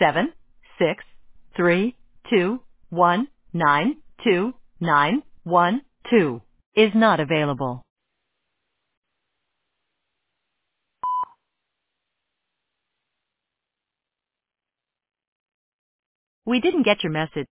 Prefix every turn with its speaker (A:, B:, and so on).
A: 76321929112 is not available. We didn't get your message.